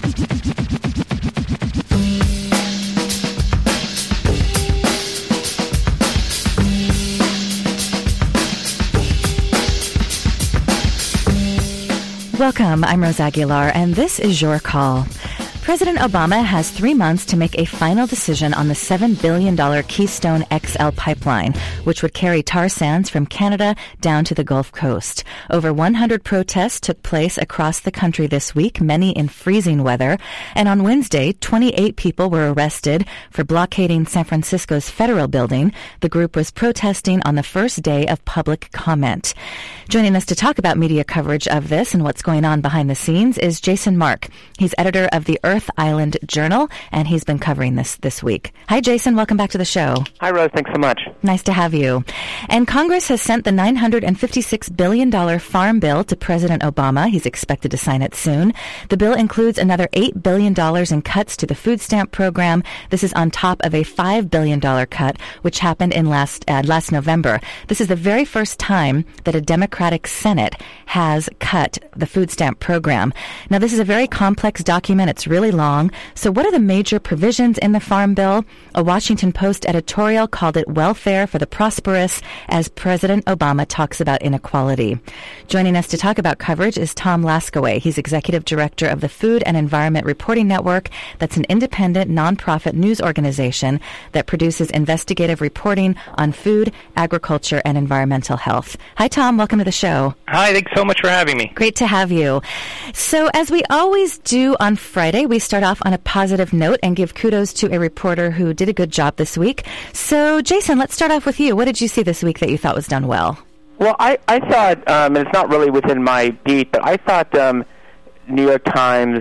Welcome, I'm Rose Aguilar, and this is Your Call. President Obama has 3 months to make a final decision on the $7 billion Keystone XL pipeline, which would carry tar sands from Canada down to the Gulf Coast. Over 100 protests took place across the country this week, many in freezing weather. And on Wednesday, 28 people were arrested for blockading San Francisco's Federal Building. The group was protesting on the first day of public comment. Joining us to talk about media coverage of this and what's going on behind the scenes is Jason Mark. He's editor of the Earth Island Journal, and he's been covering this week. Hi, Jason. Welcome back to the show. Hi, Rose. Thanks so much. Nice to have you. And Congress has sent the $956 billion farm bill to President Obama. He's expected to sign it soon. The bill includes another $8 billion in cuts to the food stamp program. This is on top of a $5 billion cut, which happened in last November. This is the very first time that a Democratic Senate has cut the food stamp program. Now, this is a very complex document. It's really long. So what are the major provisions in the Farm Bill? A Washington Post editorial called it welfare for the prosperous as President Obama talks about inequality. Joining us to talk about coverage is Tom Laskaway. He's executive director of the Food and Environment Reporting Network. That's an independent nonprofit news organization that produces investigative reporting on food, agriculture, and environmental health. Hi, Tom. Welcome to the show. Hi. Thanks so much for having me. Great to have you. So as we always do on Friday, we start off on a positive note and give kudos to a reporter who did a good job this week. So, Jason, let's start off with you. What did you see this week that you thought was done well? Well, I thought, and it's not really within my beat, but I thought New York Times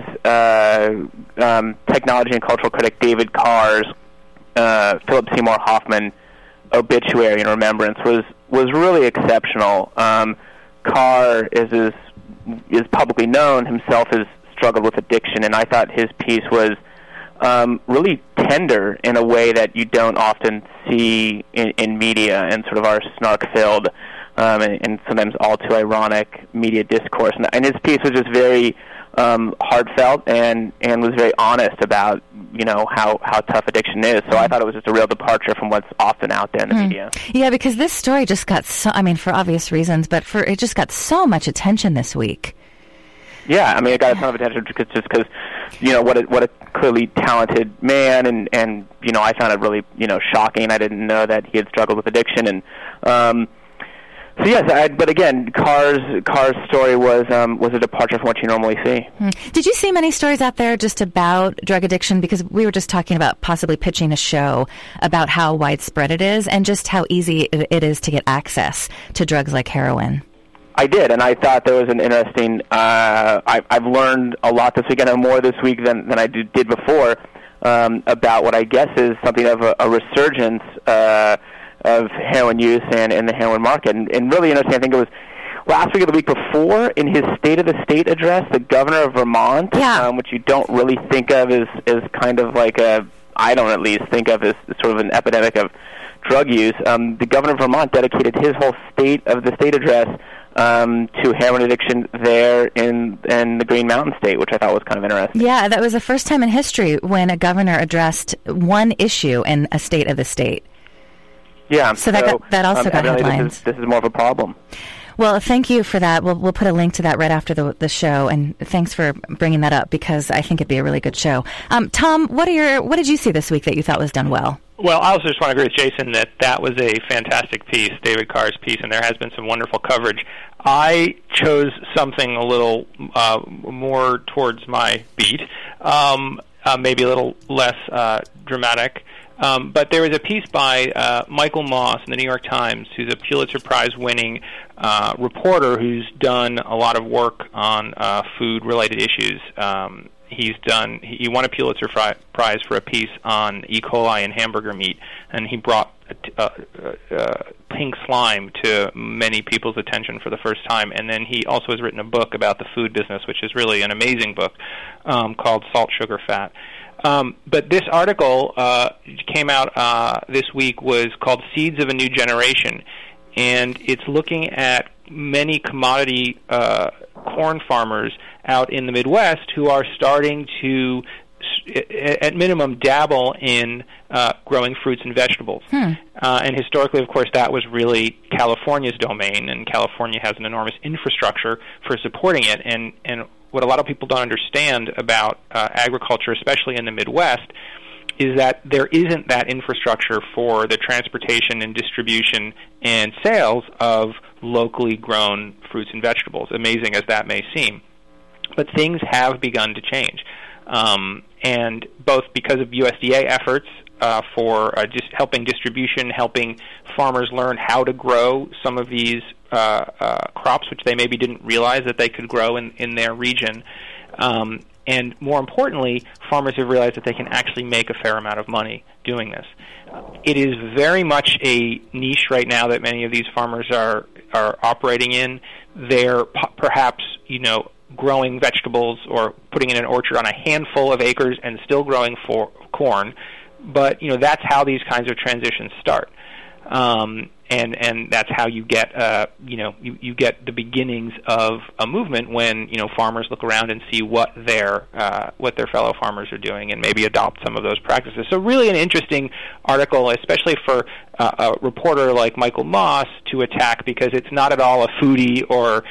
technology and cultural critic David Carr's Philip Seymour Hoffman obituary in remembrance was really exceptional. Carr is publicly known himself as struggled with addiction, and I thought his piece was really tender in a way that you don't often see in media and sort of our snark-filled and sometimes all too ironic media discourse. And his piece was just very heartfelt and was very honest about, you know, how tough addiction is. So I thought it was just a real departure from what's often out there in the media. Yeah, because this story just got for obvious reasons, but it just got so much attention this week. Yeah, I mean, it got a ton of attention just because, you know, what a clearly talented man, and you know, I found it really, you know, shocking. I didn't know that he had struggled with addiction, and so yes, but again, Carr's story was a departure from what you normally see. Did you see many stories out there just about drug addiction? Because we were just talking about possibly pitching a show about how widespread it is and just how easy it is to get access to drugs like heroin. I did, and I thought there was an interesting. I've learned a lot this week, and more this week than I did before, about what I guess is something of a resurgence of heroin use and in the heroin market. And really interesting, I think it was last week or the week before, in his State of the State address, the governor of Vermont, which you don't really think of as kind of like I don't at least think of as sort of an epidemic of drug use. The governor of Vermont dedicated his whole State of the State address to heroin addiction there in the Green Mountain State, which I thought was kind of interesting. Yeah, that was the first time in history when a governor addressed one issue in a State of the State. Yeah, so that also got headlines. This is more of a problem. Well, thank you for that. We'll put a link to that right after the show, and thanks for bringing that up because I think it'd be a really good show. Tom, what did you see this week that you thought was done well? Well, I also just want to agree with Jason that was a fantastic piece, David Carr's piece, and there has been some wonderful coverage. I chose something a little more towards my beat, maybe a little less dramatic. But there was a piece by Michael Moss in the New York Times, who's a Pulitzer Prize-winning reporter who's done a lot of work on food-related issues. He won a Pulitzer Prize for a piece on E. coli and hamburger meat, and he brought pink slime to many people's attention for the first time. And then he also has written a book about the food business, which is really an amazing book, called Salt, Sugar, Fat. But this article came out this week was called Seeds of a New Generation, and it's looking at many commodity corn farmers out in the Midwest who are starting to, at minimum, dabble in growing fruits and vegetables. And historically, of course, that was really California's domain, and California has an enormous infrastructure for supporting it. And what a lot of people don't understand about agriculture, especially in the Midwest, is that there isn't that infrastructure for the transportation and distribution and sales of locally grown fruits and vegetables, amazing as that may seem. But things have begun to change. And both because of USDA efforts for just helping distribution, helping farmers learn how to grow some of these crops, which they maybe didn't realize that they could grow in their region. And more importantly, farmers have realized that they can actually make a fair amount of money doing this. It is very much a niche right now that many of these farmers are operating in. They're perhaps, growing vegetables or putting in an orchard on a handful of acres and still growing for corn. But, that's how these kinds of transitions start. And that's how you get, you get the beginnings of a movement when, farmers look around and see what their fellow farmers are doing and maybe adopt some of those practices. So really an interesting article, especially for a reporter like Michael Moss to attack, because it's not at all a foodie or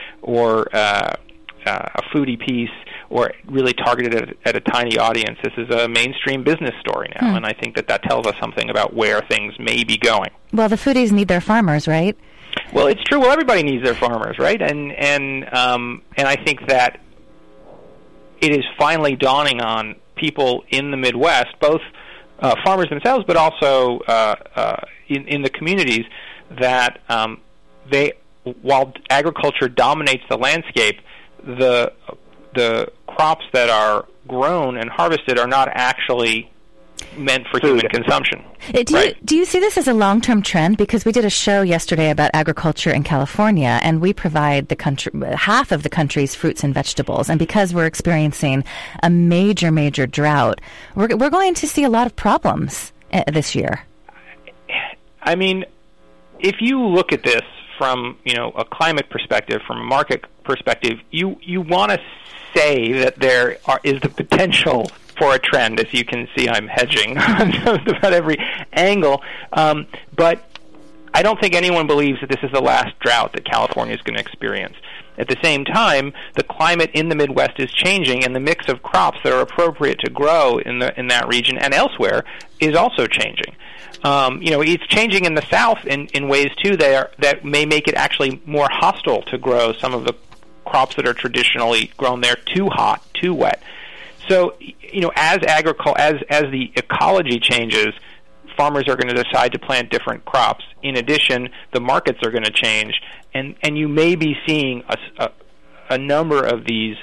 a foodie piece or really targeted at a tiny audience. This is a mainstream business story now, and I think that tells us something about where things may be going. Well, the foodies need their farmers, right? Well, it's true. Well, everybody needs their farmers, right? And I think that it is finally dawning on people in the Midwest, both farmers themselves, but also in the communities, that while agriculture dominates the landscape, the crops that are grown and harvested are not actually meant for human consumption. Do you see this as a long-term trend? Because we did a show yesterday about agriculture in California, and we provide the country half of the country's fruits and vegetables. And because we're experiencing a major, major drought, we're going to see a lot of problems this year. I mean, if you look at this from a climate perspective, from a market perspective, you want to say that there is the potential for a trend. As you can see, I'm hedging on just about every angle. But I don't think anyone believes that this is the last drought that California is going to experience. At the same time, the climate in the Midwest is changing, and the mix of crops that are appropriate to grow in that region and elsewhere is also changing. It's changing in the South in ways too that may make it actually more hostile to grow some of the crops that are traditionally grown there, too hot, too wet. So, as the ecology changes, farmers are going to decide to plant different crops. In addition, the markets are going to change, and you may be seeing a number of these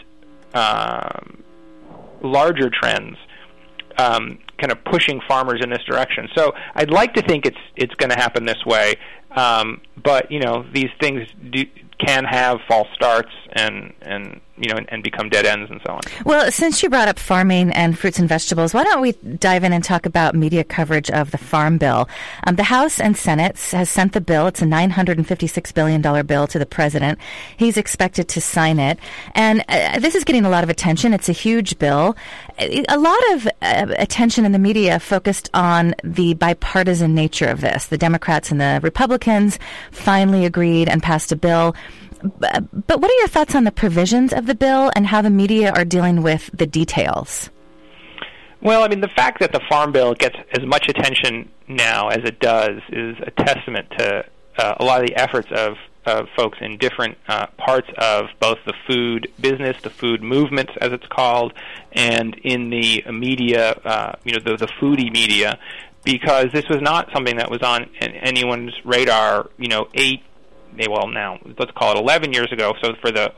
larger trends kind of pushing farmers in this direction. So I'd like to think it's going to happen this way, but these things can have false starts and become dead ends and so on. Well, since you brought up farming and fruits and vegetables, why don't we dive in and talk about media coverage of the Farm Bill? The House and Senate has sent the bill. It's a $956 billion bill to the president. He's expected to sign it. And this is getting a lot of attention. It's a huge bill. A lot of attention in the media focused on the bipartisan nature of this. The Democrats and the Republicans finally agreed and passed a bill. But what are your thoughts on the provisions of the bill and how the media are dealing with the details? Well, I mean, the fact that the Farm Bill gets as much attention now as it does is a testament to a lot of the efforts of folks in different parts of both the food business, the food movement, as it's called, and in the media, the foodie media, because this was not something that was on anyone's radar, now let's call it 11 years ago. So for the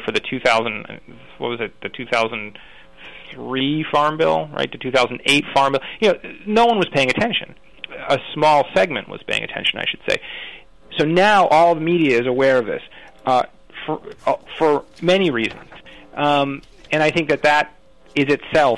2003 Farm Bill, right, the 2008 Farm Bill, no one was paying attention. A small segment was paying attention, I should say. So now all the media is aware of this for many reasons, and I think that is itself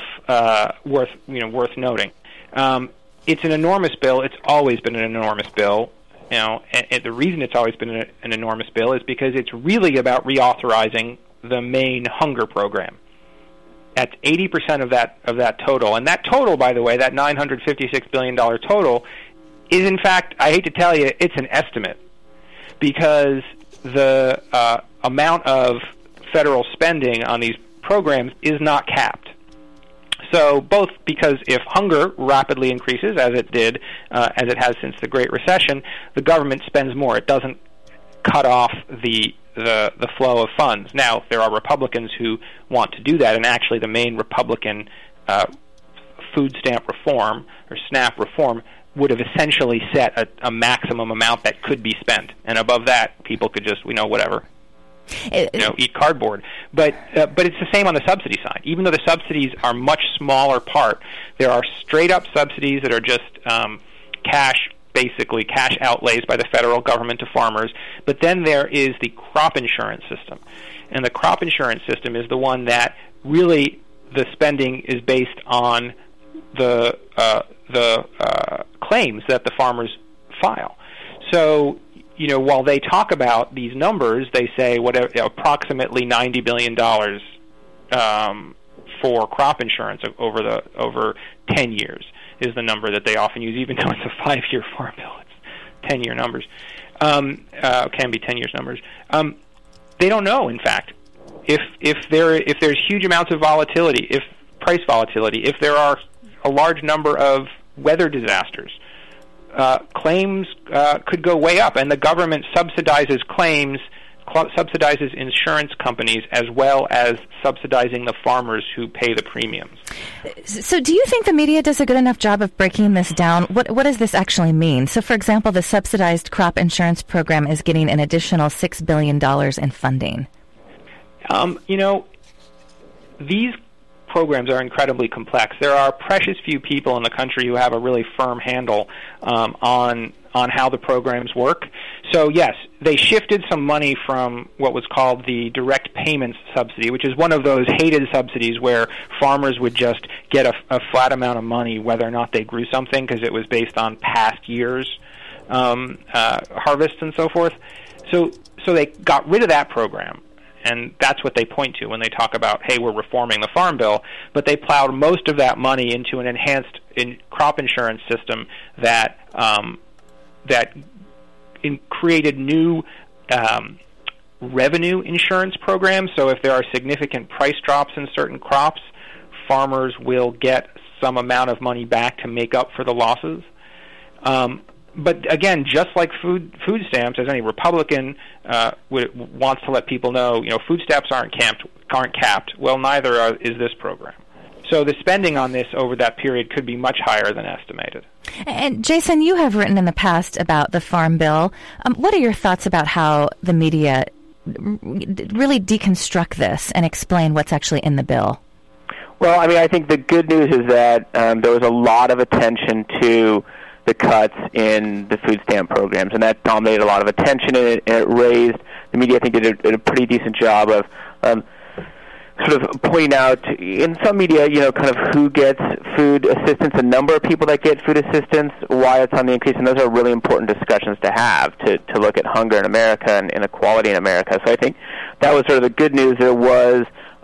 worth noting. It's an enormous bill. It's always been an enormous bill. and the reason it's always been an enormous bill is because it's really about reauthorizing the main hunger program. That's 80% of that total. And that total, by the way, that $956 billion total, is in fact, I hate to tell you, it's an estimate, because the amount of federal spending on these programs is not capped. So both because if hunger rapidly increases, as it did, as it has since the Great Recession, the government spends more. It doesn't cut off the flow of funds. Now, there are Republicans who want to do that, and actually the main Republican food stamp reform, or SNAP reform, would have essentially set a maximum amount that could be spent. And above that, people could just, whatever. Eat cardboard. But it's the same on the subsidy side. Even though the subsidies are much smaller part, there are straight-up subsidies that are just cash outlays by the federal government to farmers. But then there is the crop insurance system. And the crop insurance system is the one that really the spending is based on the claims that the farmers file. So, while they talk about these numbers, they say approximately $90 billion for crop insurance over 10 years is the number that they often use, even though it's a 5-year farm bill. It's 10-year numbers. Can be 10 years numbers. They don't know, in fact, if there's huge amounts of volatility, if price volatility, if there are a large number of weather disasters, claims could go way up, and the government subsidizes claims, subsidizes insurance companies, as well as subsidizing the farmers who pay the premiums. So do you think the media does a good enough job of breaking this down? What does this actually mean? So, for example, the subsidized crop insurance program is getting an additional $6 billion in funding. These programs are incredibly complex. There are precious few people in the country who have a really firm handle on how the programs work. So yes, they shifted some money from what was called the direct payments subsidy, which is one of those hated subsidies where farmers would just get a flat amount of money whether or not they grew something, because it was based on past years' harvests and so forth. So they got rid of that program. And that's what they point to when they talk about, hey, we're reforming the Farm Bill. But they plowed most of that money into an enhanced crop insurance system that created new revenue insurance programs. So if there are significant price drops in certain crops, farmers will get some amount of money back to make up for the losses. But again, just like food stamps, as any Republican wants to let people know, food stamps aren't capped. Well, neither is this program. So the spending on this over that period could be much higher than estimated. And Jason, you have written in the past about the Farm Bill. What are your thoughts about how the media really deconstruct this and explain what's actually in the bill? Well, I think the good news is that there was a lot of attention to the cuts in the food stamp programs, and that dominated a lot of attention, and it raised, the media, I think, did a pretty decent job of sort of pointing out, in some media, kind of who gets food assistance, the number of people that get food assistance, why it's on the increase, and those are really important discussions to have, to look at hunger in America and inequality in America. So I think that was sort of the good news. There was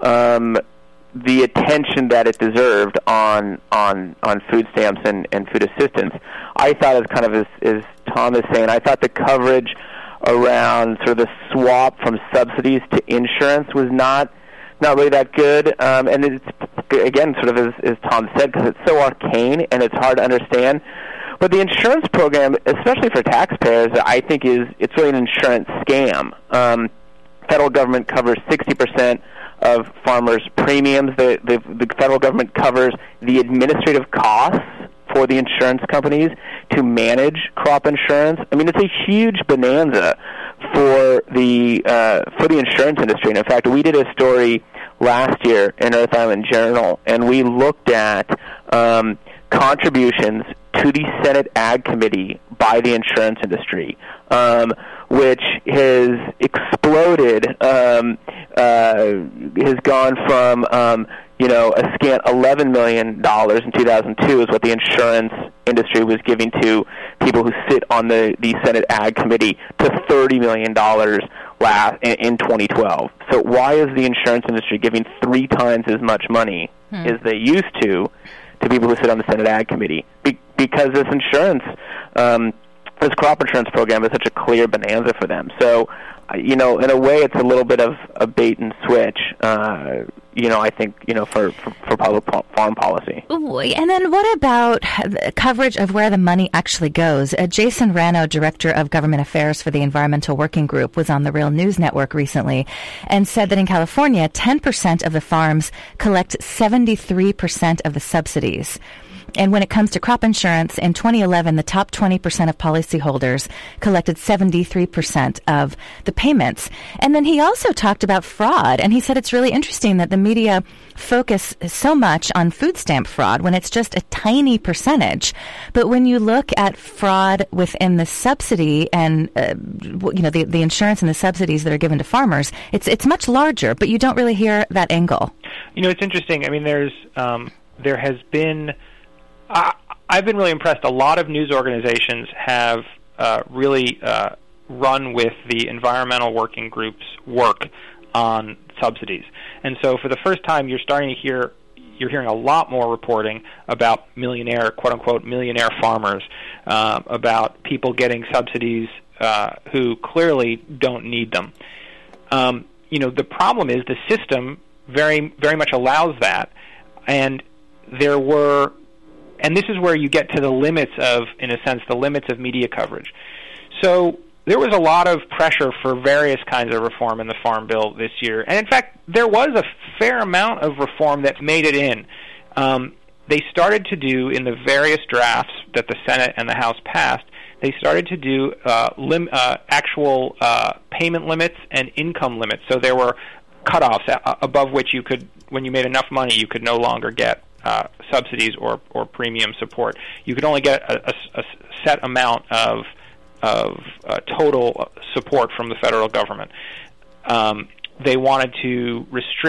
the attention that it deserved on food stamps and food assistance. I thought, as kind of as Tom is saying, I thought the coverage around sort of the swap from subsidies to insurance was not really that good. And it's, again, sort of as Tom said, because it's so arcane and it's hard to understand. But the insurance program, especially for taxpayers, I think it's really an insurance scam. Federal government covers 60% of farmers' premiums. The federal government covers the administrative costs for the insurance companies to manage crop insurance. It's a huge bonanza for the insurance industry. And in fact, we did a story last year in Earth Island Journal, and we looked at contributions to the Senate Ag Committee by the insurance industry, which has exploded, has gone from a scant $11 million in 2002 is what the insurance industry was giving to people who sit on the Senate Ag Committee to $30 million in 2012. So why is the insurance industry giving 3 times as much money as they used to people who sit on the Senate Ag Committee? Because this this crop insurance program is such a clear bonanza for them. So, in a way, it's a little bit of a bait and switch. I think, for public farm policy. And then what about coverage of where the money actually goes? Jason Rano, Director of Government Affairs for the Environmental Working Group, was on the Real News Network recently and said that in California, 10% of the farms collect 73% of the subsidies. And when it comes to crop insurance, in 2011, the top 20% of policyholders collected 73% of the payments. And then he also talked about fraud, and he said it's really interesting that the media focus so much on food stamp fraud when it's just a tiny percentage. But when you look at fraud within the subsidy and the insurance and the subsidies that are given to farmers, it's much larger, but you don't really hear that angle. It's interesting. I mean, there has been... I've been really impressed. A lot of news organizations have really run with the environmental working group's work on subsidies. And so for the first time, you're hearing a lot more reporting about quote-unquote, millionaire farmers, about people getting subsidies who clearly don't need them. The problem is the system very, very much allows that, and this is where you get to the limits of media coverage. So there was a lot of pressure for various kinds of reform in the Farm Bill this year. And in fact, there was a fair amount of reform that made it in. They started to do, in the various drafts that the Senate and the House passed, they started to do actual payment limits and income limits. So there were cutoffs above which when you made enough money, you could no longer get subsidies or premium support. You could only get a set amount of total support from the federal government. They wanted to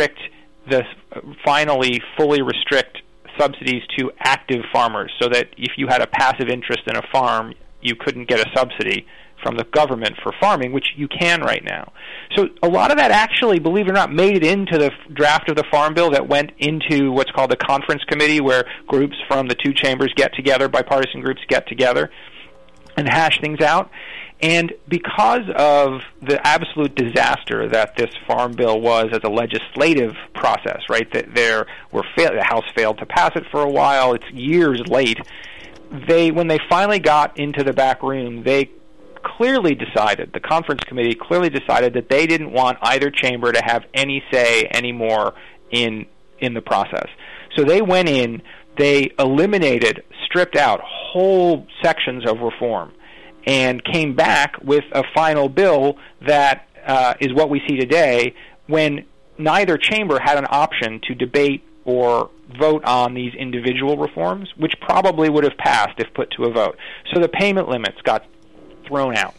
fully restrict subsidies to active farmers, so that if you had a passive interest in a farm, you couldn't get a subsidy from the government for farming, which you can right now. So a lot of that actually, believe it or not, made it into the draft of the Farm Bill that went into what's called the conference committee, where groups from the two chambers get together, bipartisan groups get together and hash things out. And because of the absolute disaster that this Farm Bill was as a legislative process, right, the House failed to pass it for a while, it's years late, when they finally got into the back room, the conference committee clearly decided that they didn't want either chamber to have any say anymore in the process. So they went in, they stripped out whole sections of reform, and came back with a final bill that is what we see today, when neither chamber had an option to debate or vote on these individual reforms, which probably would have passed if put to a vote. So the payment limits got thrown out.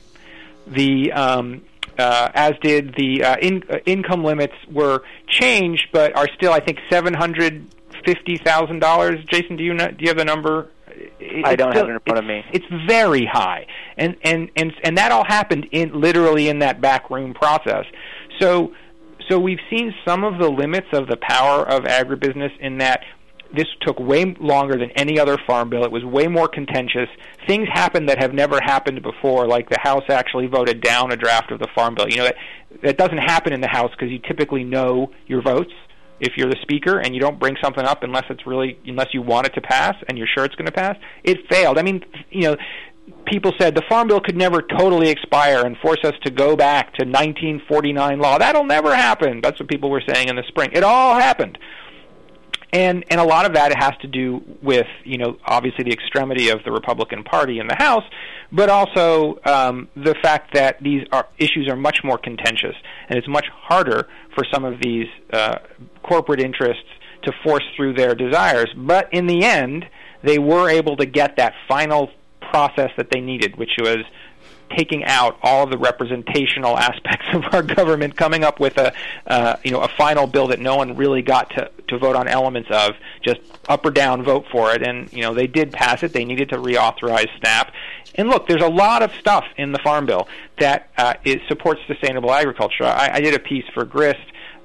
As did the income limits were changed, but are still, I think, $750,000. Jason, do you have the number? I don't have it in front of me. It's very high, and that all happened literally in that backroom process. So we've seen some of the limits of the power of agribusiness in that this took way longer than any other farm bill. It was way more contentious. Things happened that have never happened before, like the House actually voted down a draft of the farm bill. That doesn't happen in the House because you typically know your votes if you're the speaker, and you don't bring something up unless you want it to pass and you're sure it's going to pass. It failed. I mean, people said the farm bill could never totally expire and force us to go back to 1949 law. That'll never happen. That's what people were saying in the spring. It all happened. And a lot of that has to do with, obviously the extremity of the Republican Party in the House, but also the fact that these issues are much more contentious, and it's much harder for some of these corporate interests to force through their desires. But in the end, they were able to get that final process that they needed, which was taking out all of the representational aspects of our government, coming up with a final bill that no one really got to vote on elements of, just up or down vote for it. And they did pass it. They needed to reauthorize SNAP. And look, there's a lot of stuff in the Farm Bill that it supports sustainable agriculture. I did a piece for Grist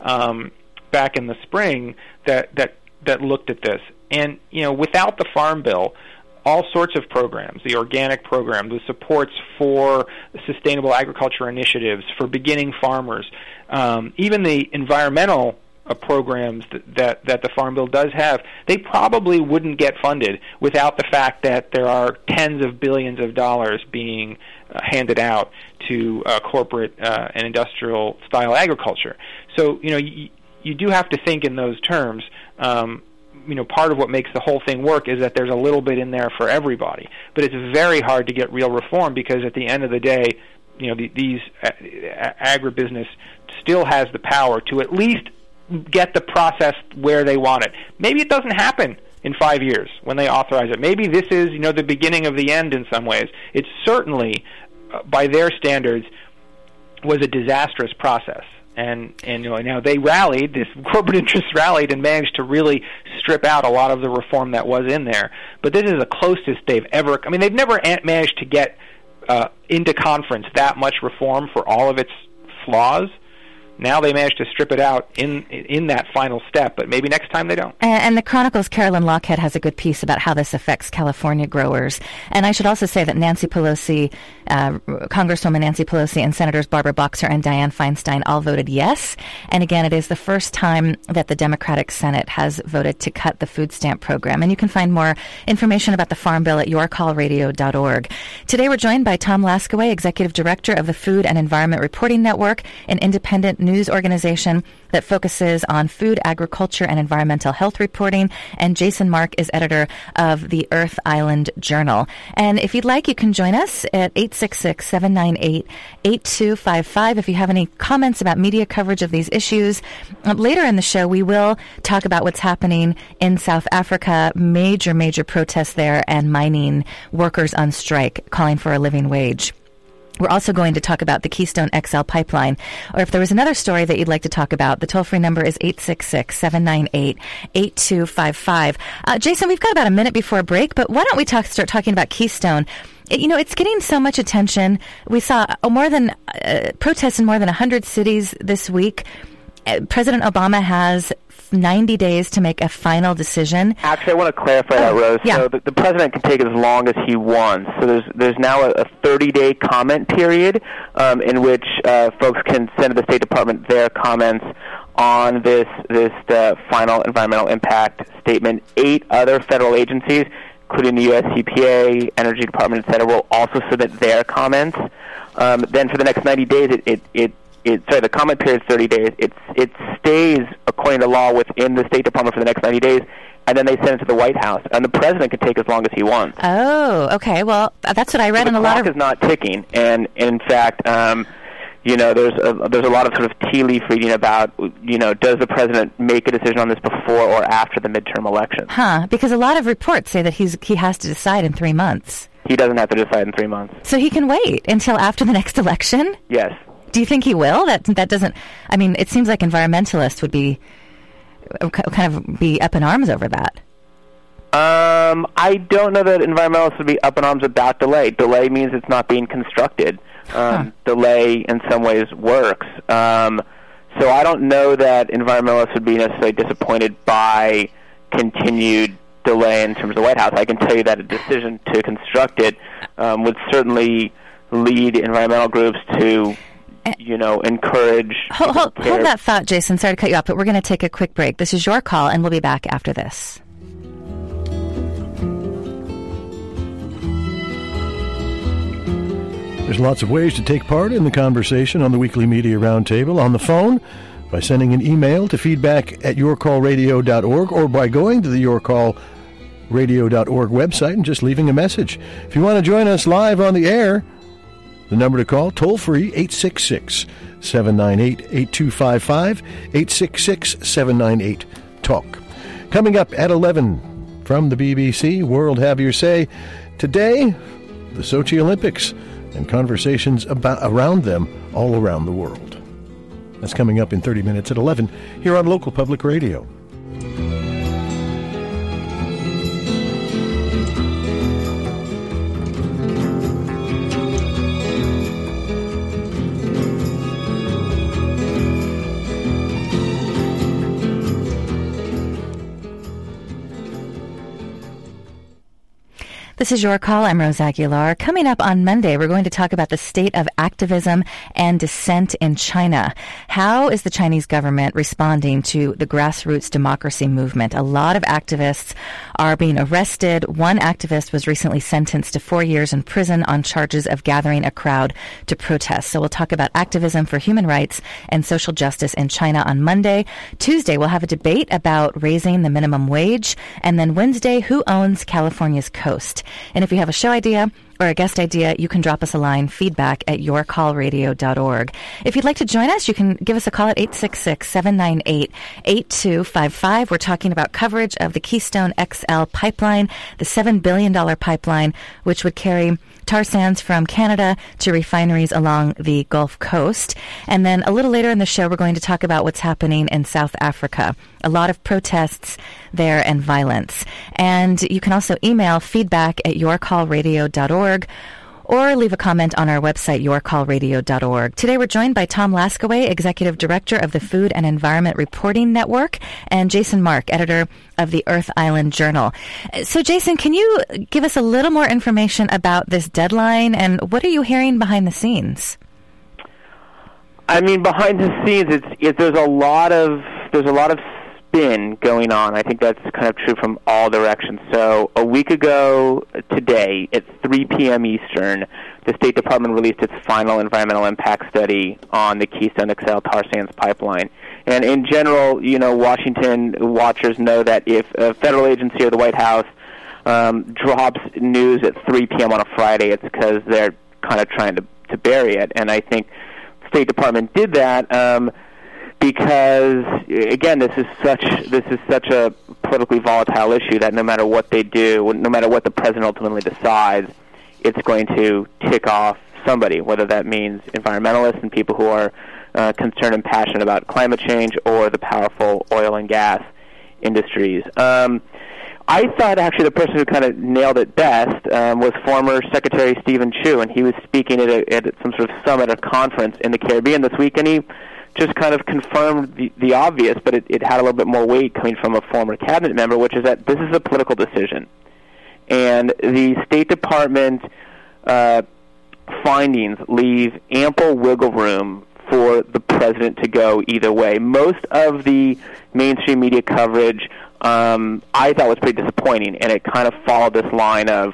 back in the spring that looked at this. And without the Farm Bill, all sorts of programs, the organic program, the supports for sustainable agriculture initiatives, for beginning farmers, even the environmental programs that the Farm Bill does have, they probably wouldn't get funded without the fact that there are tens of billions of dollars being handed out to corporate and industrial style agriculture. So you do have to think in those terms. Part of what makes the whole thing work is that there's a little bit in there for everybody. But it's very hard to get real reform because at the end of the day, these agribusiness still has the power to at least get the process where they want it. Maybe it doesn't happen in 5 years when they authorize it. Maybe this is, the beginning of the end in some ways. It certainly, by their standards, was a disastrous process. And now they rallied, this corporate interest rallied and managed to really strip out a lot of the reform that was in there. But this is the closest they've ever, they've never managed to get into conference that much reform for all of its flaws. Now they managed to strip it out in that final step, but maybe next time they don't. And the Chronicle's Carolyn Lockhead has a good piece about how this affects California growers. And I should also say that Nancy Pelosi, Congresswoman Nancy Pelosi, and Senators Barbara Boxer and Dianne Feinstein all voted yes. And again, it is the first time that the Democratic Senate has voted to cut the food stamp program. And you can find more information about the Farm Bill at yourcallradio.org. Today we're joined by Tom Laskaway, Executive Director of the Food and Environment Reporting Network, an independent news organization that focuses on food, agriculture, and environmental health reporting. And Jason Mark is editor of the Earth Island Journal. And if you'd like, you can join us at 866-798-8255 if you have any comments about media coverage of these issues. Later in the show, we will talk about what's happening in South Africa, major protests there, and mining workers on strike calling for a living wage. We're also going to talk about the Keystone XL pipeline. Or if there was another story that you'd like to talk about, the toll-free number is 866-798-8255. Jason, we've got about a minute before break, but why don't we start talking about Keystone? It's getting so much attention. We saw protests in more than 100 cities this week. President Obama has 90 days to make a final decision. Actually, I want to clarify that, Rose. Yeah. So the president can take as long as he wants. So there's now a 30-day comment period in which folks can send to the State Department their comments on this final environmental impact statement. 8 other federal agencies, including the U.S. EPA, Energy Department, et cetera, will also submit their comments. Then for the next 90 days, the comment period is 30 days. It stays, according to law, within the State Department for the next 90 days, and then they send it to the White House. And the president can take as long as he wants. Oh, okay. Well, that's what I read in a lot of... The clock is not ticking, and in fact, there's a lot of sort of tea leaf reading about, does the president make a decision on this before or after the midterm elections? Because a lot of reports say that he has to decide in 3 months. He doesn't have to decide in 3 months. So he can wait until after the next election? Yes. Do you think he will? That doesn't... it seems like environmentalists would be kind of be up in arms over that. I don't know that environmentalists would be up in arms about delay. Delay means it's not being constructed. Delay, in some ways, works. So I don't know that environmentalists would be necessarily disappointed by continued delay in terms of the White House. I can tell you that a decision to construct it would certainly lead environmental groups to... encourage... Hold that thought, Jason. Sorry to cut you off, but we're going to take a quick break. This is Your Call, and we'll be back after this. There's lots of ways to take part in the conversation on the Weekly Media Roundtable. On the phone, by sending an email to feedback@yourcallradio.org, or by going to the yourcallradio.org website and just leaving a message. If you want to join us live on the air, the number to call, toll-free, 866-798-8255, 866-798-TALK. Coming up at 11 from the BBC, World Have Your Say. Today, the Sochi Olympics. and conversations around them all around the world. That's coming up in 30 minutes at 11 here on Local Public Radio. This is Your Call. I'm Rose Aguilar. Coming up on Monday, we're going to talk about the state of activism and dissent in China. How is the Chinese government responding to the grassroots democracy movement? A lot of activists are being arrested. One activist was recently sentenced to 4 years in prison on charges of gathering a crowd to protest. So we'll talk about activism for human rights and social justice in China on Monday. Tuesday, we'll have a debate about raising the minimum wage. And then Wednesday, who owns California's coast? And if you have a show idea or a guest idea, you can drop us a line, feedback@yourcallradio.org. If you'd like to join us, you can give us a call at 866-798-8255. We're talking about coverage of the Keystone XL pipeline, the $7 billion pipeline, which would carry tar sands from Canada to refineries along the Gulf Coast. And then a little later in the show, we're going to talk about what's happening in South Africa. A lot of protests there and violence. And you can also email feedback@yourcallradio.org or leave a comment on our website, yourcallradio.org. Today we're joined by Tom Laskaway, Executive Director of the Food and Environment Reporting Network, and Jason Mark, Editor of the Earth Island Journal. So Jason, can you give us a little more information about this deadline, and what are you hearing behind the scenes? I mean, behind the scenes, there's a lot of spin going on. I think that's kind of true from all directions. So a week ago today, at 3 p.m. Eastern, the State Department released its final environmental impact study on the Keystone XL tar sands pipeline. And in general, Washington watchers know that if a federal agency or the White House drops news at 3 p.m. on a Friday, it's because they're kind of trying to bury it. And I think the State Department did that because, again, this is such a politically volatile issue that no matter what they do, no matter what the president ultimately decides, it's going to tick off somebody, whether that means environmentalists and people who are concerned and passionate about climate change or the powerful oil and gas industries. I thought actually the person who kind of nailed it best was former Secretary Stephen Chu, and he was speaking at some sort of summit or conference in the Caribbean this week, and he just kind of confirmed the obvious, but it had a little bit more weight coming from a former cabinet member, which is that this is a political decision. And the State Department findings leave ample wiggle room for the president to go either way. Most of the mainstream media coverage I thought was pretty disappointing, and it kind of followed this line of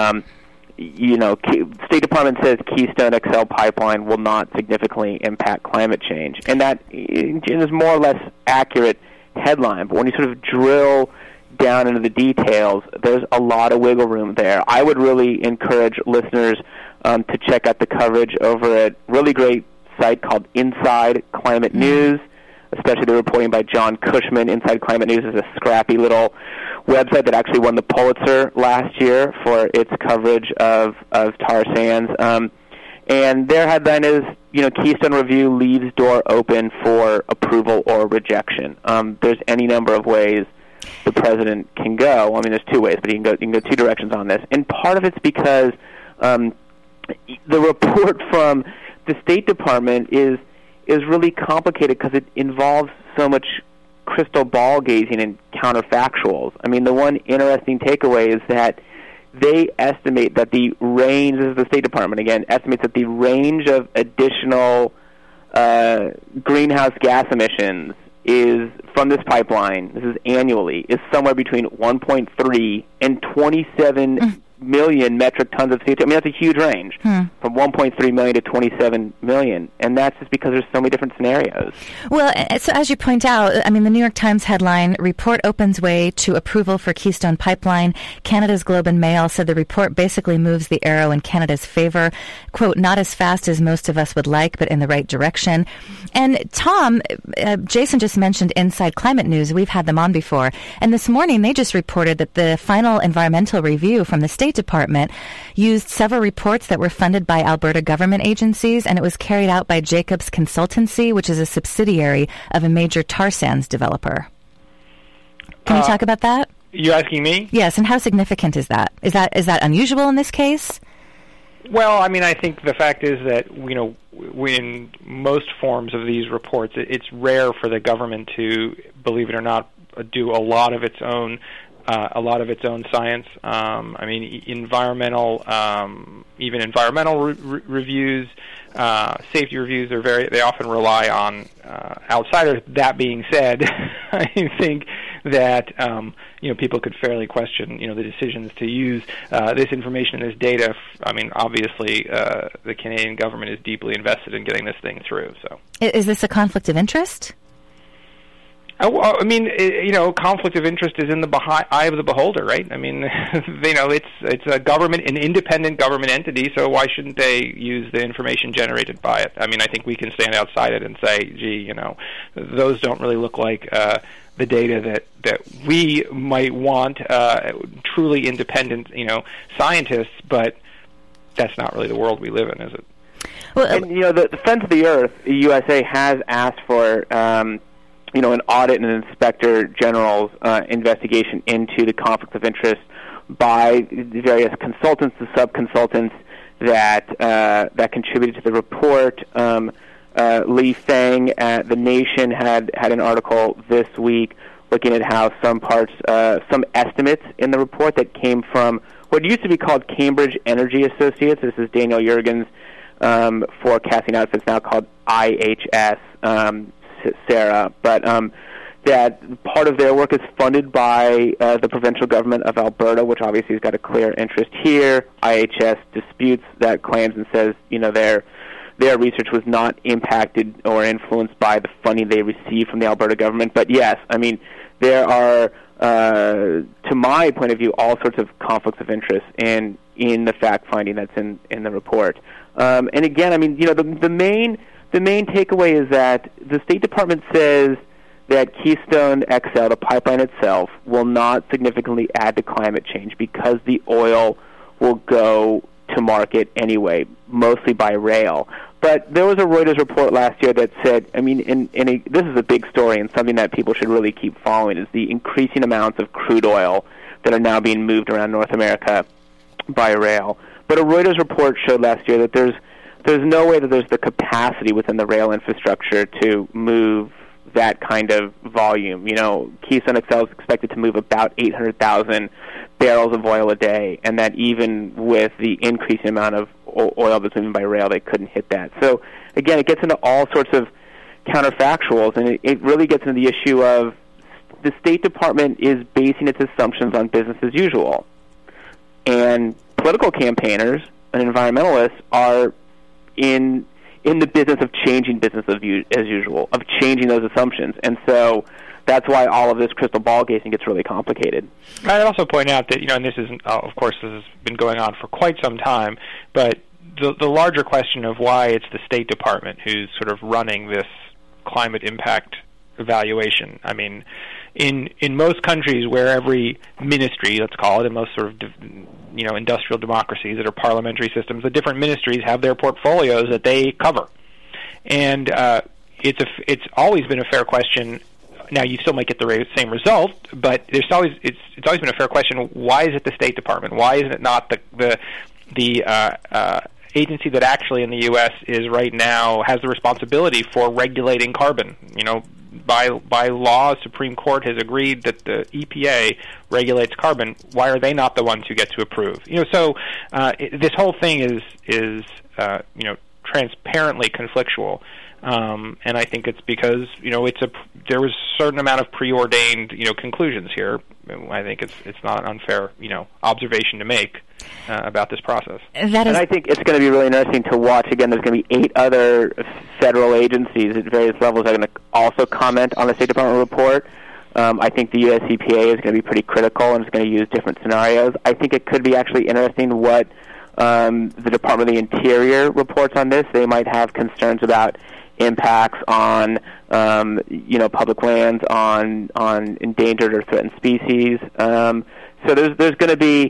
State Department says Keystone XL pipeline will not significantly impact climate change. And that is more or less accurate headline. But when you sort of drill down into the details, there's a lot of wiggle room there. I would really encourage listeners to check out the coverage over at a really great site called Inside Climate News, especially the reporting by John Cushman. Inside Climate News is a scrappy little website that actually won the Pulitzer last year for its coverage of tar sands. And their headline is, Keystone Review leaves door open for approval or rejection. There's any number of ways the president can go. I mean, there's two ways, but you can go two directions on this. And part of it's because the report from the State Department is really complicated because it involves so much crystal ball gazing and counterfactuals. I mean, the one interesting takeaway is that they estimate that the range, this is the State Department again, estimates that the range of additional greenhouse gas emissions is from this pipeline, this is annually, is somewhere between 1.3 and 27 million metric tons of CO2. I mean, that's a huge range, from 1.3 million to 27 million, and that's just because there's so many different scenarios. Well, so as you point out, I mean, the New York Times headline, report opens way to approval for Keystone Pipeline. Canada's Globe and Mail said the report basically moves the arrow in Canada's favor, quote, not as fast as most of us would like, but in the right direction. And Tom, Jason just mentioned Inside Climate News. We've had them on before, and this morning they just reported that the final environmental review from the State State Department used several reports that were funded by Alberta government agencies, and it was carried out by Jacobs Consultancy, which is a subsidiary of a major tar sands developer. Can you talk about that? You're asking me? Yes, and how significant is that? Is that unusual in this case? Well, I mean, I think the fact is that, in most forms of these reports, it's rare for the government to, believe it or not, do a lot of its own science. I mean, even environmental reviews, safety reviews they often rely on outsiders. That being said, I think that people could fairly question the decisions to use this information and this data. I mean, obviously, the Canadian government is deeply invested in getting this thing through. So, is this a conflict of interest? I mean, conflict of interest is in the eye of the beholder, right? I mean, it's a government, an independent government entity, so why shouldn't they use the information generated by it? I mean, I think we can stand outside it and say, gee, those don't really look like the data that we might want, truly independent, scientists, but that's not really the world we live in, is it? Well, and, the Friends of the Earth, USA, has asked for an audit and an inspector general's investigation into the conflict of interest by the various consultants, the sub-consultants that contributed to the report. Lee Fang at The Nation had an article this week looking at how some estimates in the report that came from what used to be called Cambridge Energy Associates. This is Daniel Yergin's forecasting outfit, now called IHS. Sarah, but that part of their work is funded by the provincial government of Alberta, which obviously has got a clear interest here. IHS disputes that claims and says, their research was not impacted or influenced by the funding they received from the Alberta government. But yes, I mean, there are, to my point of view, all sorts of conflicts of interest in the fact-finding that's in the report. And again, I mean, the main takeaway is that the State Department says that Keystone XL, the pipeline itself, will not significantly add to climate change because the oil will go to market anyway, mostly by rail. But there was a Reuters report last year that said, I mean, this is a big story and something that people should really keep following, is the increasing amounts of crude oil that are now being moved around North America by rail. But a Reuters report showed last year that there's no way that there's the capacity within the rail infrastructure to move that kind of volume. Keystone XL is expected to move about 800,000 barrels of oil a day, and that even with the increasing amount of oil that's moving by rail, they couldn't hit that. So, again, it gets into all sorts of counterfactuals, and it really gets into the issue of the State Department is basing its assumptions on business as usual. And political campaigners and environmentalists are in the business of changing business as usual, of changing those assumptions. And so that's why all of this crystal ball gazing gets really complicated. I'd also point out that, and this isn't, of course, this has been going on for quite some time, but the larger question of why it's the State Department who's sort of running this climate impact evaluation. I mean, in most countries where every ministry, let's call it, in most sort of industrial democracies that are parliamentary systems, the different ministries have their portfolios that they cover, and it's always been a fair question. Now, you still might get the same result, but it's always been a fair question. Why is it the State Department? Why is it not the agency that actually in the U.S. is right now has the responsibility for regulating carbon? By law, Supreme Court has agreed that the EPA regulates carbon. Why are they not the ones who get to approve? So this whole thing is transparently conflictual. And I think it's because there was a certain amount of preordained conclusions here. I think it's not an unfair observation to make about this process. And I think it's going to be really interesting to watch. Again, there's going to be 8 other federal agencies at various levels that are going to also comment on the State Department report. I think the U.S. EPA is going to be pretty critical and is going to use different scenarios. I think it could be actually interesting what the Department of the Interior reports on this. They might have concerns about impacts on public lands, on endangered or threatened species. So there's going to be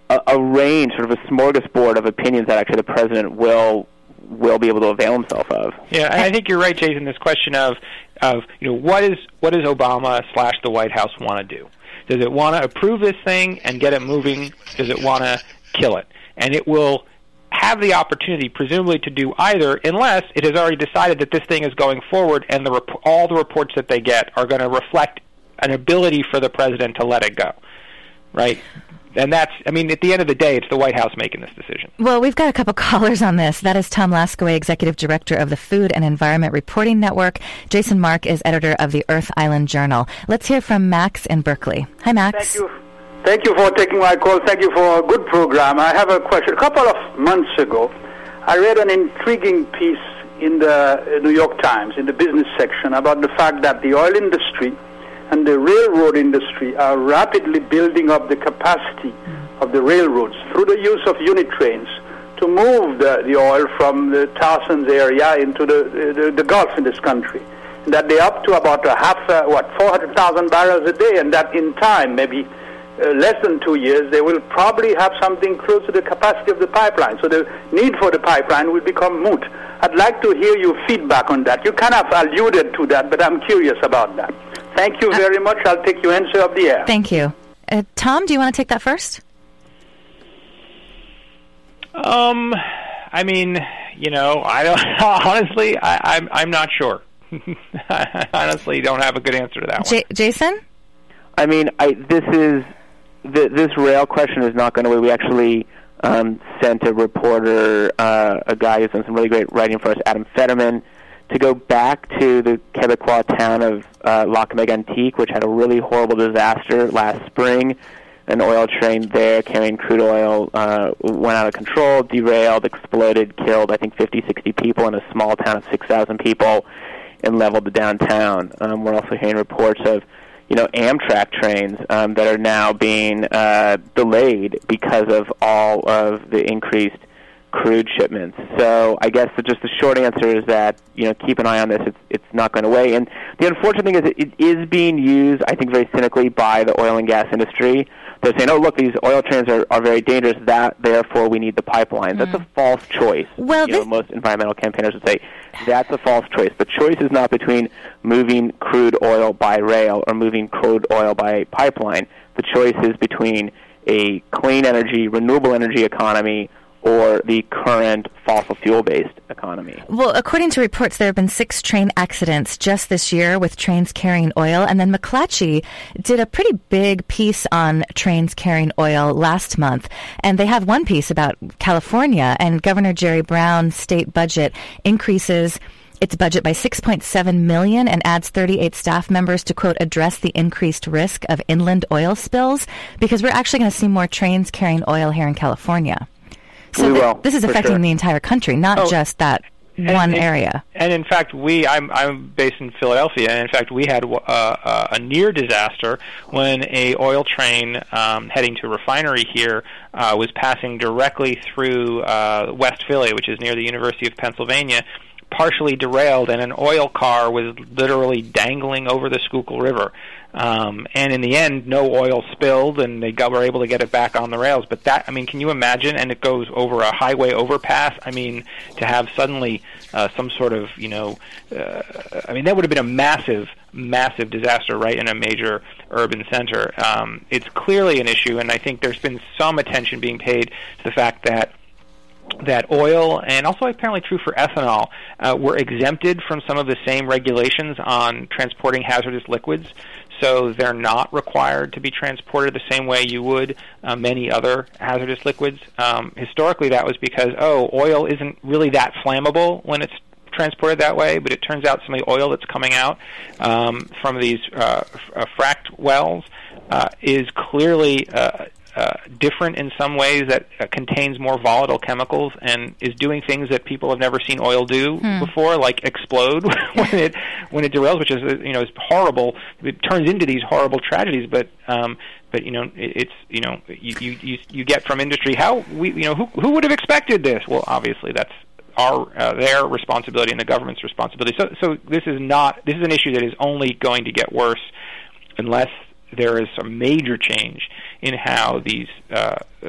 a range, sort of a smorgasbord of opinions that actually the president will be able to avail himself of. Yeah, and I think you're right, Jason. This question of what does Obama / the White House want to do? Does it want to approve this thing and get it moving? Does it want to kill it? And it will have the opportunity, presumably, to do either, unless it has already decided that this thing is going forward, and all the reports that they get are going to reflect an ability for the president to let it go, right? And at the end of the day, it's the White House making this decision. Well, we've got a couple callers on this. That is Tom Laskaway, Executive Director of the Food and Environment Reporting Network. Jason Mark is editor of the Earth Island Journal. Let's hear from Max in Berkeley. Hi, Max. Thank you. Thank you for taking my call. Thank you for a good program. I have a question. A couple of months ago, I read an intriguing piece in the New York Times, in the business section, about the fact that the oil industry and the railroad industry are rapidly building up the capacity of the railroads through the use of unit trains to move the oil from the Towson's area into the Gulf in this country. And that they're up to about 400,000 barrels a day, and that in time, maybe less than 2 years, they will probably have something close to the capacity of the pipeline. So the need for the pipeline will become moot. I'd like to hear your feedback on that. You kind of alluded to that, but I'm curious about that. Thank you very much. I'll take your answer up the air. Thank you. Tom, do you want to take that first? I don't. Honestly, I'm not sure. I honestly don't have a good answer to that one. Jason? This rail question is not going away. We actually sent a reporter, a guy who's done some really great writing for us, Adam Fetterman, to go back to the Quebecois town of Lac-Mégantic, which had a really horrible disaster last spring. An oil train there carrying crude oil went out of control, derailed, exploded, killed, I think, 50, 60 people in a small town of 6,000 people, and leveled the downtown. We're also hearing reports of Amtrak trains that are now being delayed because of all of the increased crude shipments. So I guess just the short answer is that keep an eye on this. It's not going away. And the unfortunate thing is that it is being used, I think, very cynically by the oil and gas industry. They're saying, "Oh, look, these oil trains are very dangerous. Therefore, we need the pipelines." That's a false choice. Well, most environmental campaigners would say that's a false choice. The choice is not between moving crude oil by rail or moving crude oil by pipeline. The choice is between a clean energy, renewable energy economy or the current fossil fuel-based economy. Well, according to reports, there have been 6 train accidents just this year with trains carrying oil. And then McClatchy did a pretty big piece on trains carrying oil last month. And they have one piece about California, and Governor Jerry Brown's state budget increases its budget by $6.7 million and adds 38 staff members to, quote, address the increased risk of inland oil spills, because we're actually going to see more trains carrying oil here in California. So this is affecting the entire country, not just that one area. And in fact, I'm based in Philadelphia, and in fact, we had a near disaster when a oil train heading to a refinery here was passing directly through West Philly, which is near the University of Pennsylvania, partially derailed, and an oil car was literally dangling over the Schuylkill River. And in the end, no oil spilled, and they were able to get it back on the rails. But can you imagine? And it goes over a highway overpass. To have suddenly some sort of, that would have been a massive, massive disaster right in a major urban center. It's clearly an issue, and I think there's been some attention being paid to the fact that oil, and also apparently true for ethanol, were exempted from some of the same regulations on transporting hazardous liquids. So they're not required to be transported the same way you would many other hazardous liquids. Historically, that was because, oil isn't really that flammable when it's transported that way, but it turns out some of the oil that's coming out from these fracked wells is clearly different in some ways, that contains more volatile chemicals and is doing things that people have never seen oil do before, like explode when it derails, which is is horrible. It turns into these horrible tragedies. But it's you get from industry who would have expected this? Well, obviously that's their responsibility and the government's responsibility. So this is an issue that is only going to get worse unless there is some major change in how these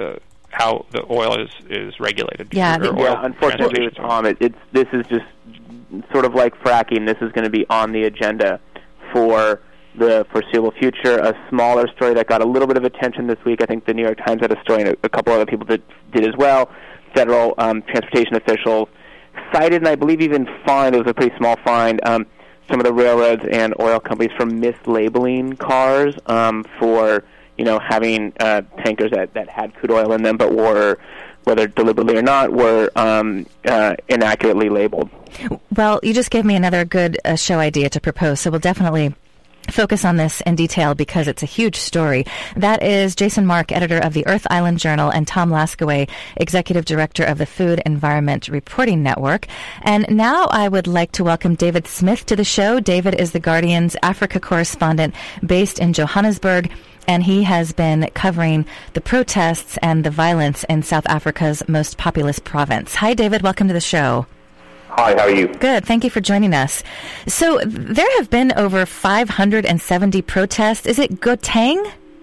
how the oil is regulated. Yeah, unfortunately, Tom, this is just sort of like fracking. This is going to be on the agenda for the foreseeable future. A smaller story that got a little bit of attention this week, I think the New York Times had a story, and a couple other people did as well. Federal transportation officials cited, and I believe even fined, it was a pretty small fine, some of the railroads and oil companies for mislabeling cars for, having tankers that had crude oil in them but were, whether deliberately or not, were inaccurately labeled. Well, you just gave me another good show idea to propose, so we'll definitely focus on this in detail because it's a huge story. That is Jason Mark, editor of the Earth Island Journal, and Tom Laskaway, executive director of the Food Environment Reporting Network. And now I would like to welcome David Smith to the show. David is the Guardian's Africa correspondent based in Johannesburg, and he has been covering the protests and the violence in South Africa's most populous province. Hi, David. Welcome to the show. Hi, how are you? Good. Thank you for joining us. So there have been over 570 protests. Is it Gauteng?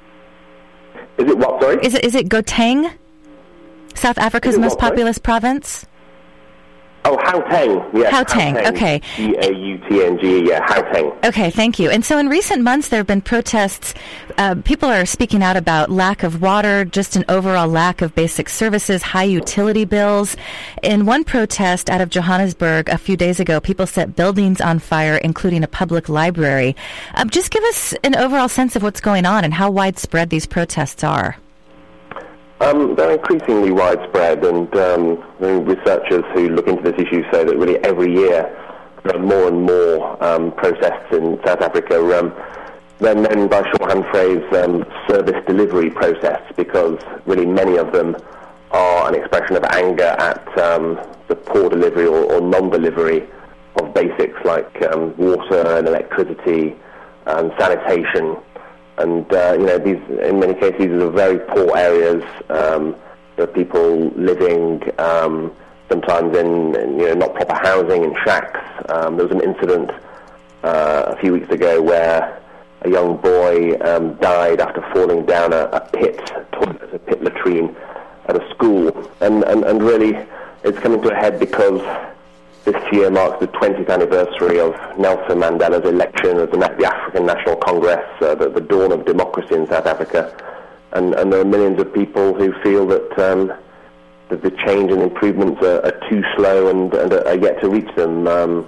Is it what, sorry? Is it Gauteng? South Africa's most populous province? Oh, Gauteng. Yes, Gauteng, okay. Gautng, yeah, Gauteng. Okay, thank you. And so in recent months there have been protests. People are speaking out about lack of water, just an overall lack of basic services, high utility bills. In one protest out of Johannesburg a few days ago, people set buildings on fire, including a public library. Just give us an overall sense of what's going on and how widespread these protests are. They're increasingly widespread, and researchers who look into this issue say that really every year there are more and more protests in South Africa. They're known by shorthand phrase service delivery protests because really many of them are an expression of anger at the poor delivery or non-delivery of basics like water and electricity and sanitation. And, these, in many cases, these are very poor areas. There are people living sometimes in not proper housing, in shacks. There was an incident a few weeks ago where a young boy died after falling down a pit latrine at a school. And really, it's coming to a head because this year marks the 20th anniversary of Nelson Mandela's election as the African National Congress, the dawn of democracy in South Africa. And there are millions of people who feel that the change and improvements are too slow and are yet to reach them.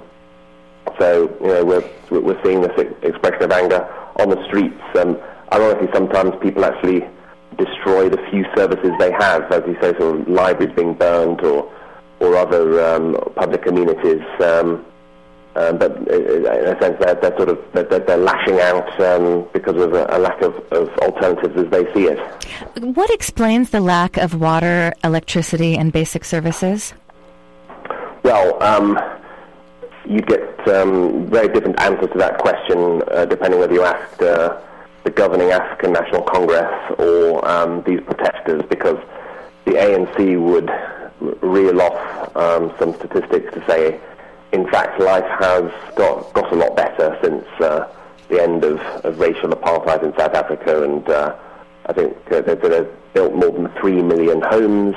So we're seeing this expression of anger on the streets. Ironically, sometimes people actually destroy the few services they have, as you say, sort of libraries being burned or other public amenities, but in a sense they're lashing out because of a lack of alternatives as they see it. What explains the lack of water, electricity, and basic services? Well, you get very different answers to that question depending whether you ask the governing African National Congress or these protesters, because the ANC would reel off some statistics to say, in fact, life has got a lot better since the end of racial apartheid in South Africa, and I think they've built more than 3 million homes.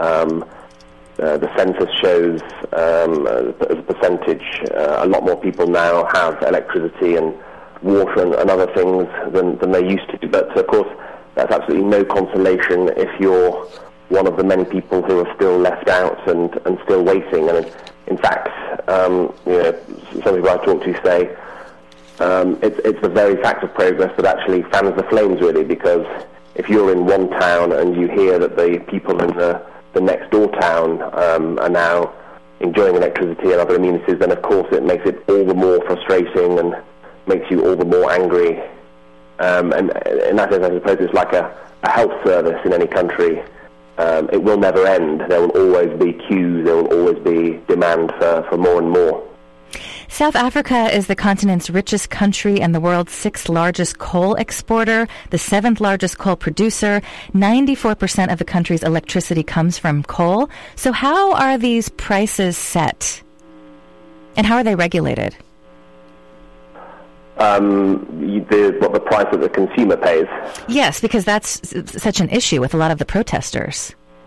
The census shows, as a percentage, a lot more people now have electricity and water and other things than they used to. But, of course, that's absolutely no consolation if you're one of the many people who are still left out and still waiting. And in fact, some people I talk to say it's the very fact of progress that actually fans the flames, really, because if you're in one town and you hear that the people in the next door town are now enjoying electricity and other amenities, then of course it makes it all the more frustrating and makes you all the more angry. And in that sense, I suppose it's like a health service in any country. It will never end. There will always be queues. There will always be demand for more and more. South Africa is the continent's richest country and the world's 6th largest coal exporter, the 7th largest coal producer. 94% of the country's electricity comes from coal. So how are these prices set? And how are they regulated? The price that the consumer pays? Yes, because that's such an issue with a lot of the protesters.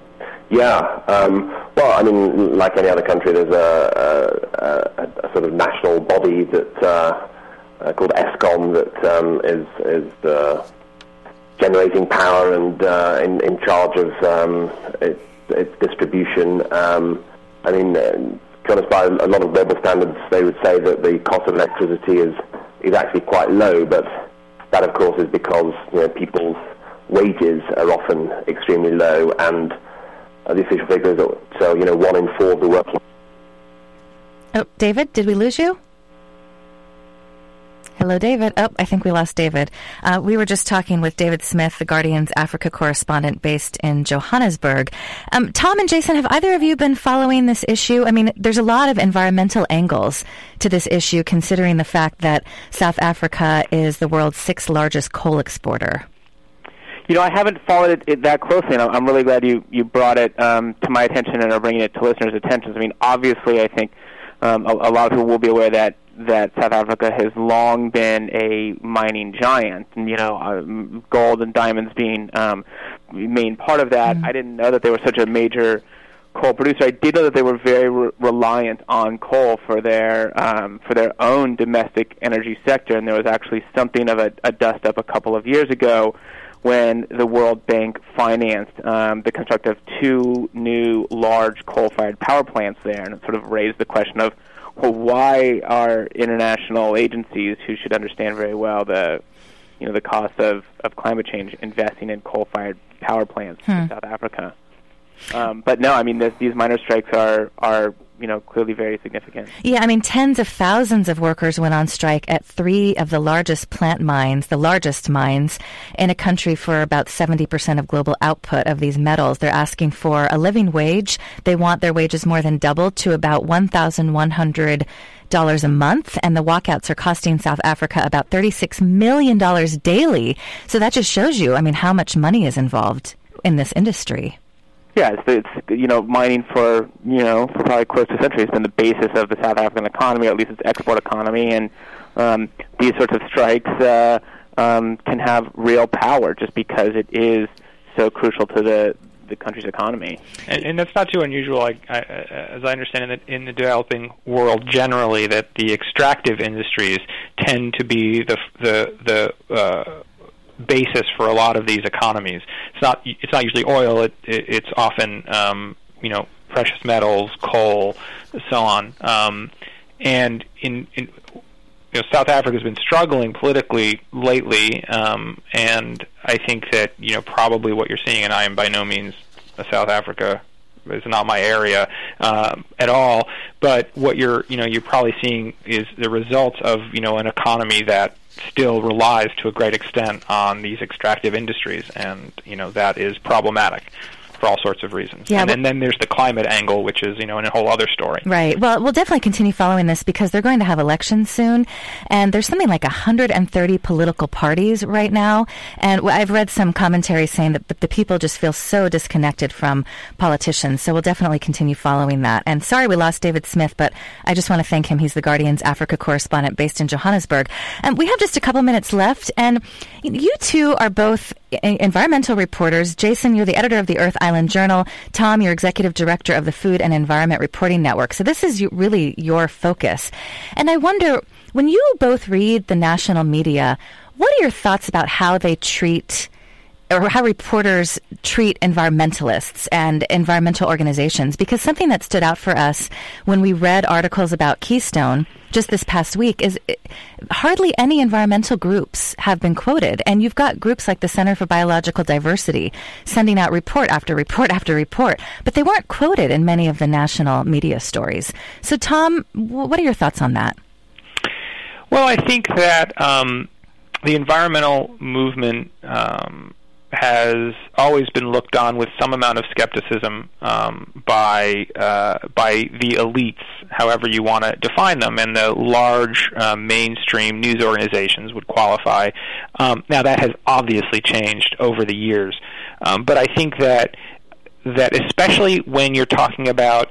Yeah. Well, I mean, like any other country, there's a sort of national body that called ESCOM that is generating power and in charge of its distribution. I mean, to be honest, by a lot of global standards, they would say that the cost of electricity is actually quite low, but that, of course, is because people's wages are often extremely low, and the official figure is that 1 in 4 of the working. Oh, David, did we lose you? Hello, David. Oh, I think we lost David. We were just talking with David Smith, the Guardian's Africa correspondent based in Johannesburg. Tom and Jason, have either of you been following this issue? I mean, there's a lot of environmental angles to this issue, considering the fact that South Africa is the world's 6th largest coal exporter. I haven't followed it that closely, and I'm really glad you brought it to my attention and are bringing it to listeners' attention. I mean, obviously, I think a lot of people will be aware that South Africa has long been a mining giant, and gold and diamonds being main part of that. I didn't know that they were such a major coal producer. I did know that they were very reliant on coal for their own domestic energy sector, and there was actually something of a dust-up a couple of years ago when the World Bank financed the construction of 2 new large coal-fired power plants there, and it sort of raised the question of, well, why are international agencies who should understand very well the cost of climate change investing in coal-fired power plants in South Africa? But no, I mean, these miner strikes are clearly very significant. Yeah, I mean, tens of thousands of workers went on strike at 3 of the largest plant mines, the largest mines in a country for about 70% of global output of these metals. They're asking for a living wage. They want their wages more than doubled to about $1,100 a month, and the walkouts are costing South Africa about $36 million daily. So that just shows you, I mean, how much money is involved in this industry. Yeah, it's mining for probably close to a century has been the basis of the South African economy, or at least its export economy, and these sorts of strikes can have real power just because it is so crucial to the country's economy. And that's not too unusual, as I understand it, in the developing world generally, that the extractive industries tend to be the basis for a lot of these economies. It's not usually oil. It's often precious metals, coal, so on. And in South Africa has been struggling politically lately, and I think that probably what you're seeing, and I am by no means a South Africa. It's not my area at all. But what you're probably seeing is the results of an economy that still relies to a great extent on these extractive industries, and that is problematic for all sorts of reasons. Yeah, and then there's the climate angle, which is a whole other story. Right. Well, we'll definitely continue following this because they're going to have elections soon, and there's something like 130 political parties right now, and I've read some commentary saying that the people just feel so disconnected from politicians, so we'll definitely continue following that. And sorry we lost David Smith, but I just want to thank him. He's the Guardian's Africa correspondent based in Johannesburg. And we have just a couple minutes left, and you two are both environmental reporters. Jason, you're the editor of the Earth Island Journal. Tom, you're executive director of the Food and Environment Reporting Network. So this is really your focus. And I wonder, when you both read the national media, what are your thoughts about how they treat, or how reporters treat environmentalists and environmental organizations? Because something that stood out for us when we read articles about Keystone just this past week is hardly any environmental groups have been quoted. And you've got groups like the Center for Biological Diversity sending out report after report after report, but they weren't quoted in many of the national media stories. So, Tom, what are your thoughts on that? Well, I think that the environmental movement has always been looked on with some amount of skepticism by the elites, however you want to define them, and the large mainstream news organizations would qualify. Now, that has obviously changed over the years, but I think that especially when you're talking about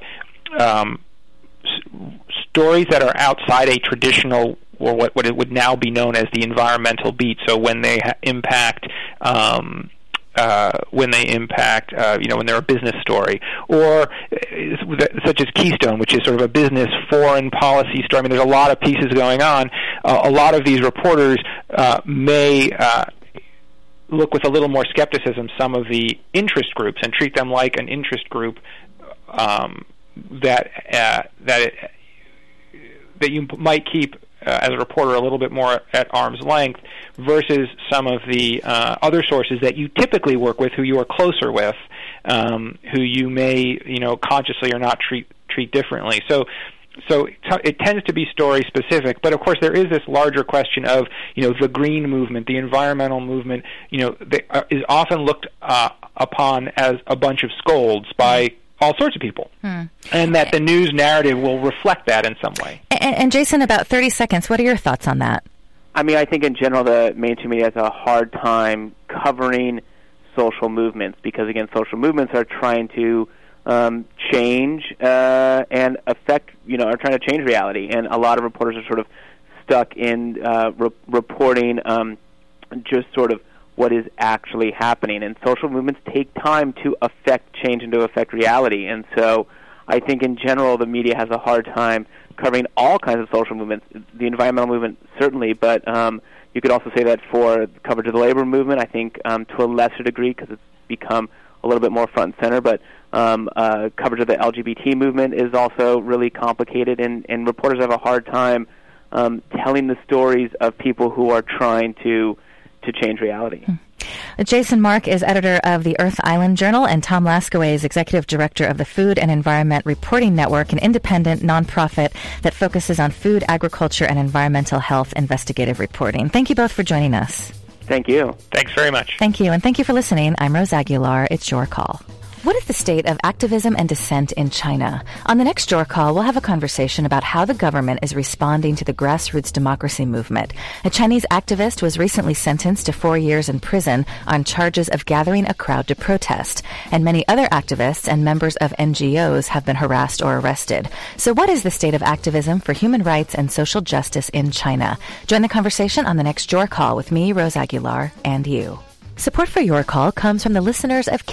stories that are outside a traditional, or what it would now be known as the environmental beat, so when they impact impact, when they're a business story, or such as Keystone, which is sort of a business foreign policy story. I mean, there's a lot of pieces going on. A lot of these reporters may look with a little more skepticism some of the interest groups and treat them like an interest group that you might keep as a reporter a little bit more at arm's length versus some of the other sources that you typically work with, who you are closer with, who you may consciously or not treat differently. So it tends to be story specific, but of course there is this larger question of the green movement, the environmental movement. Is often looked upon as a bunch of scolds by all sorts of people, and that the news narrative will reflect that in some way. And Jason, about 30 seconds, what are your thoughts on that? I mean, I think in general the mainstream media has a hard time covering social movements because, again, social movements are trying to change and affect, are trying to change reality. And a lot of reporters are sort of stuck in reporting just sort of what is actually happening. And social movements take time to affect change and to affect reality. And so I think in general the media has a hard time covering all kinds of social movements, the environmental movement certainly, but you could also say that for coverage of the labor movement, I think to a lesser degree because it's become a little bit more front and center, but coverage of the LGBT movement is also really complicated, and reporters have a hard time telling the stories of people who are trying to change reality. Jason Mark is editor of the Earth Island Journal, and Tom Laskaway is executive director of the Food and Environment Reporting Network, an independent nonprofit that focuses on food, agriculture, and environmental health investigative reporting. Thank you both for joining us. Thank you. Thanks very much. Thank you, and thank you for listening. I'm Rose Aguilar. It's your call. What is the state of activism and dissent in China? On the next Your Call, we'll have a conversation about how the government is responding to the grassroots democracy movement. A Chinese activist was recently sentenced to 4 years in prison on charges of gathering a crowd to protest, and many other activists and members of NGOs have been harassed or arrested. So what is the state of activism for human rights and social justice in China? Join the conversation on the next Your Call with me, Rose Aguilar, and you. Support for Your Call comes from the listeners of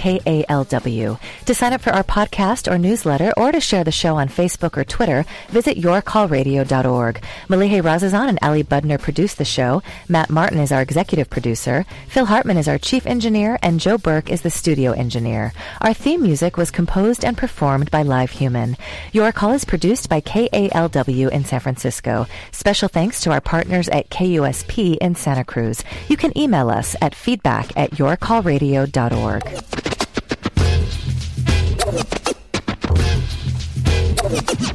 KALW. To sign up for our podcast or newsletter or to share the show on Facebook or Twitter, visit yourcallradio.org. Malihe Razazan and Ali Budner produce the show. Matt Martin is our executive producer. Phil Hartman is our chief engineer, and Joe Burke is the studio engineer. Our theme music was composed and performed by Live Human. Your Call is produced by KALW in San Francisco. Special thanks to our partners at KUSP in Santa Cruz. You can email us at feedback@yourcallradio.org.